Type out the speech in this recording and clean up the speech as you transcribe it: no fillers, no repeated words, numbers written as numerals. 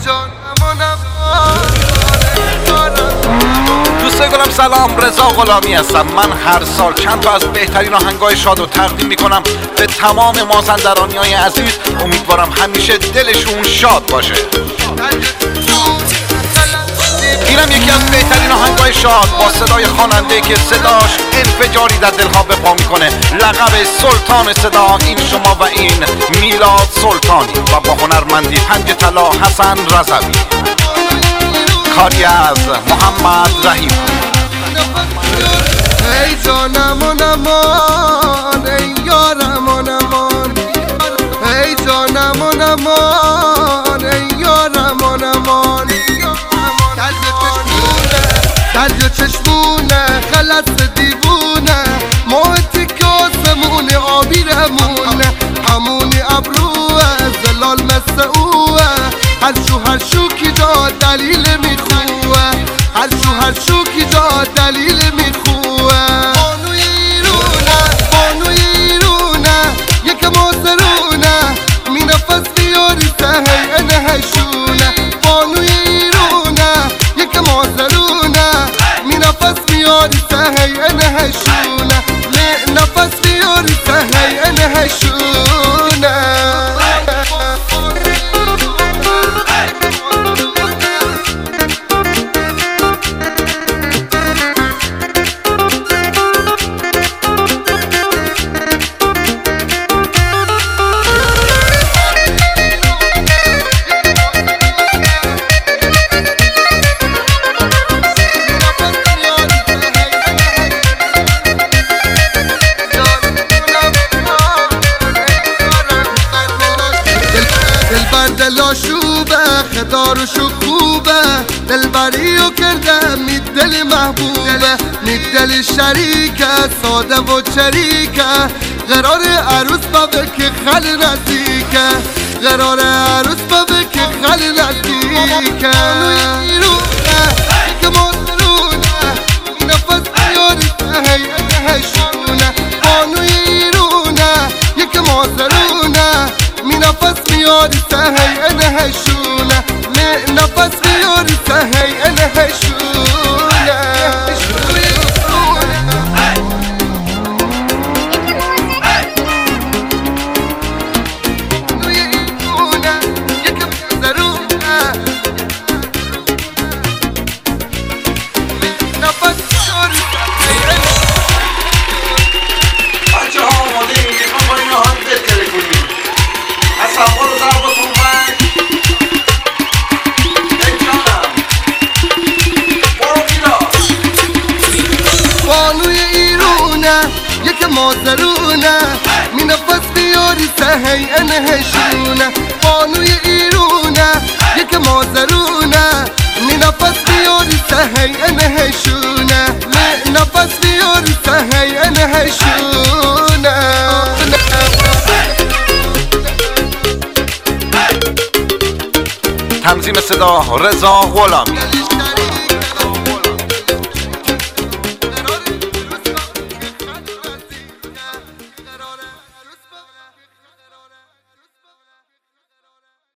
دوستای گلم سلام، رضا غلامی هستم. من هر سال چند تا از بهترین آهنگای شاد رو تقدیم میکنم به تمام مازندرانیای عزیز. امیدوارم همیشه دلشون شاد باشه. اینم یکی از بهترین آهنگای شاد با صدای خواننده که صداش انفجاری در دلها به پا میکنه. لقب سلطان صدا این شما و این میلاد سلطانی و با هنرمندی پنج طلا حسن رضوی. کاری از محمد رحیم. ای جانم و نمان، ای یارم و نمان، ای جانم و نمان، ای یارم و نمان. دریا چشمونه خلص دیوونه، موتی کاسمونه آبیرمونه، همونی ابروه زلال مثل اوه. هر شو کی جا دلیل میخوه، هر شو کی جا دلیل میخوه. بانوی ایرونه یکم آسرونه، می نفس بیاری سهی انهشونه. بانوی ایرونه یکم آسرونه، می نفس بیاری سهی انهشونه، می نفس بیاری سهی انهشونه. دلاشوبه خدارشو خوبه، دلبریو کرده می دل محبوبه، می دل شریکه ساده و چریکه. قرار عروس بابه که خل نزدیکه، قرار عروس بابه که خل نزدیکه. که مادرونه می نفس بیاری سهی انهشونه. بانوی ایرونه یک مادرونه، می نفس بیاری سهی انهشونه، می نفس بیاری سهی انهشونه. یک مازرونه می نفس بیاری سهی انهشونه. بانوی ایرونه یک مازرونه، می نفس بیاری سهی انهشونه، می نفس بیاری سهی انهشونه. تنظیم صدا رضا غلامی.